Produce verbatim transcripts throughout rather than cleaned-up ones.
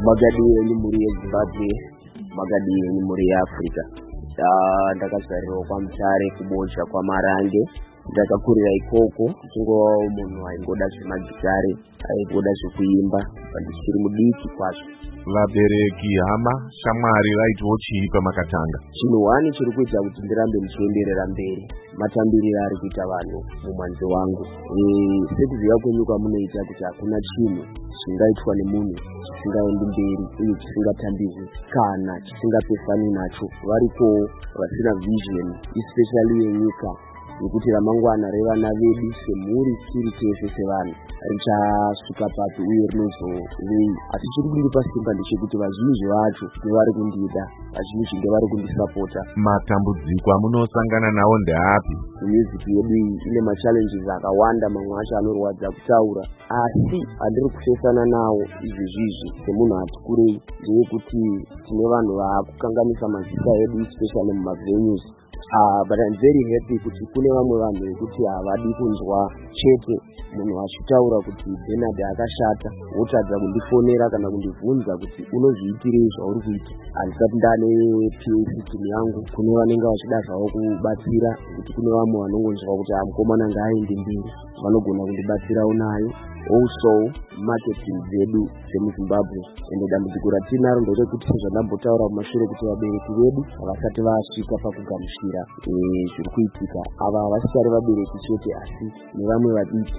Magadiyeni muri Zimbabwe, Magadiyeni muri Africa. Ndakazariro kwa Mutare kubonja kwa Marange. Ndakakurira ikoko chingo munhu aingoda zvemagitare aingoda zvekuimba ndichiri mudiki kwazvo. Vabereki hama shamwari vaitwo chii pamakatanga? Chinhu wani chiri kuita kuti ndirambe ndichienderera mberi matambiriro ari kuita vanhu mumwanzo wangu. Sekuziva kwenyika munoita kuti hakuna chinhu chingaitwa nemunhu chisingaendi mberi uye chisingatambizwi kana chisingapesani nacho. Varipo vasina vision especially yenyika nekuti ramangwana revana vedu semhuri tiri tese sevanhu richasvika papi uye rinozovei. Asi chiri kundipa simba ndechekuti vazhinji vacho ndevari kundida, vazhinji ndevari kundisapota. Matambudziko amunosangana nawo ndeapi? Music yedu ine machallenges akawanda, mamwe acho anorwadza kutaura, asi handiri kupesana nawo izvezvizvi semunhu ati kurei, ndeyekuti tine vanhu vaakukanganisa mazita edu especially mumavenues. Uh, but I'm very happy kuti kune vamwe vanhu vekuti havadi kunzwa chete munhu achitaura kuti Bernard akashata wotadza kundifonera kana kundibvunza kuti unozviitirei zvauri kuita. Handisati ndane P A system yangu, kune vanenge vachida zvavo kubatsira kuti kune vamwe vanongonzwa kuti amukomana ngaaende mberi vanogona kundibatsira unayo. Also marketing dzedu dzemuZimbabwe ende dambudziko ratinaro nderekuti sezvandambotaura kumashure kuti vabereki vedu havasati vasvika pakugamuchira zviri kuitika. Ava havasari vabereki chete asi nevamwe vadiki.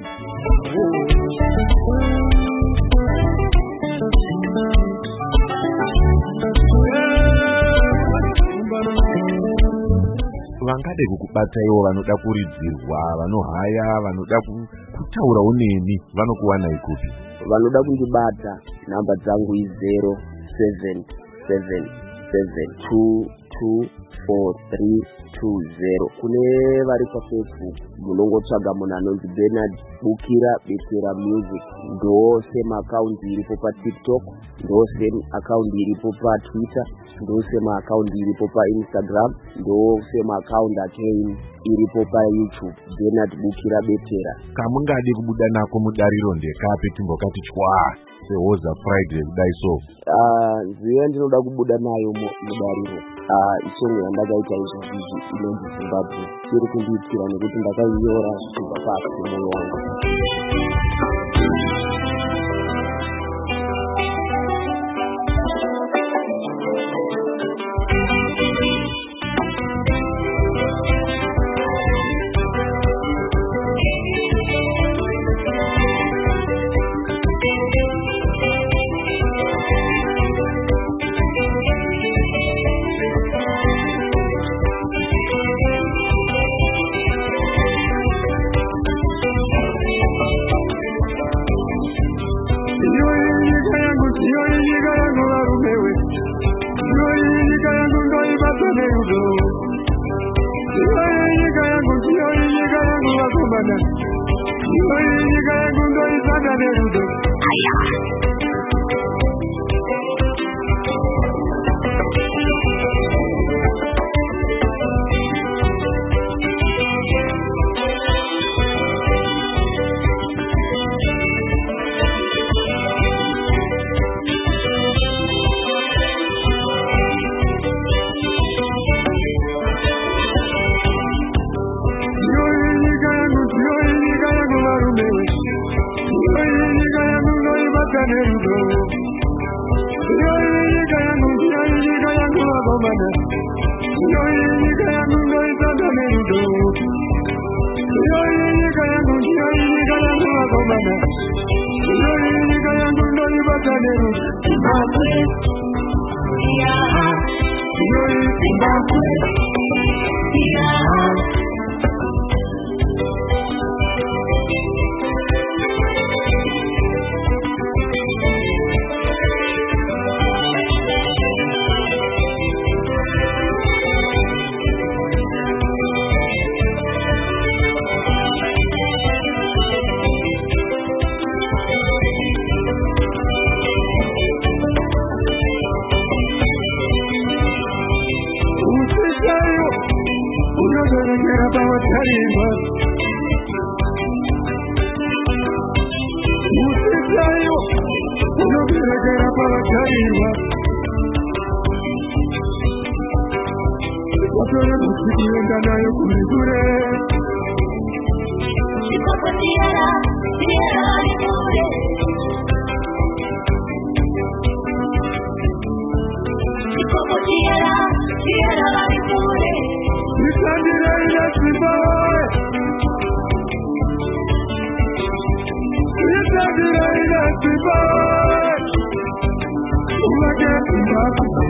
Vangade kukubata ivo vanoda kuridzirwa, vanohaya, vanoda kutaura unemi, vanokuwana ikupi? Vanoda kundibata, namba dzangu i zero seven seven seven two two four three two zero. Kune vari pa Facebook munongotsvaga munhu anonzi Bernard Bukira Betera Music. Ndo same account iripo pa TikTok, ndo same account iripo pa Twitter, ndo same account iripo pa Instagram, ndo same account again iripo pa YouTube, Bernard Bukira Betera. Kamungadi kubuda nako mudariro ndekapi timbokati chwa sehoza Friday kudai so? Ah, nziyo ndinoda kubuda nayo mudariro. Ah, isongo yandakaita izvozvi inonzi Zimbabwe. Iri kundiitira nekuti ndakainyora kubva pasi pemwoyo wangu. Karima Watore musikienda nayo kule kule Kikoko tiara, tiara ni kule Kikoko tiara, tiara ni kule Nikandira ila sibawe Nikandira ila sibawe Ulage sibawe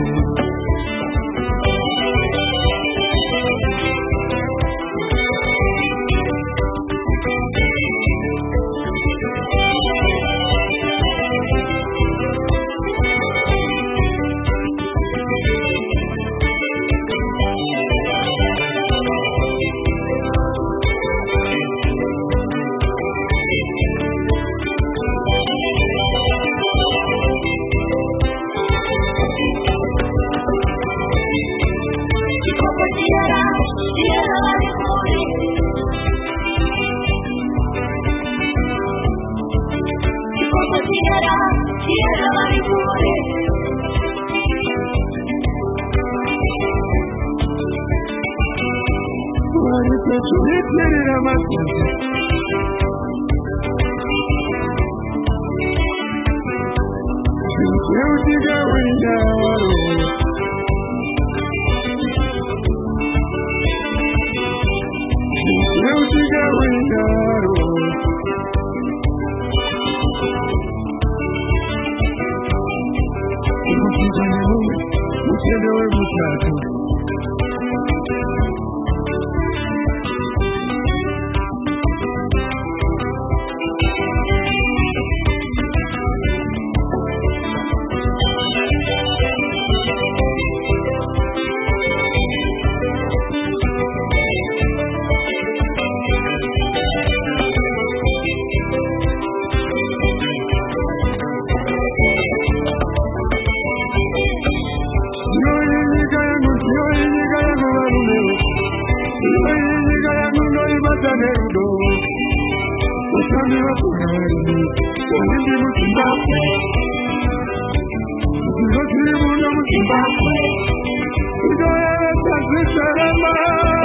Zimbabwe, Zimbabwe, Zimbabwe, Zimbabwe,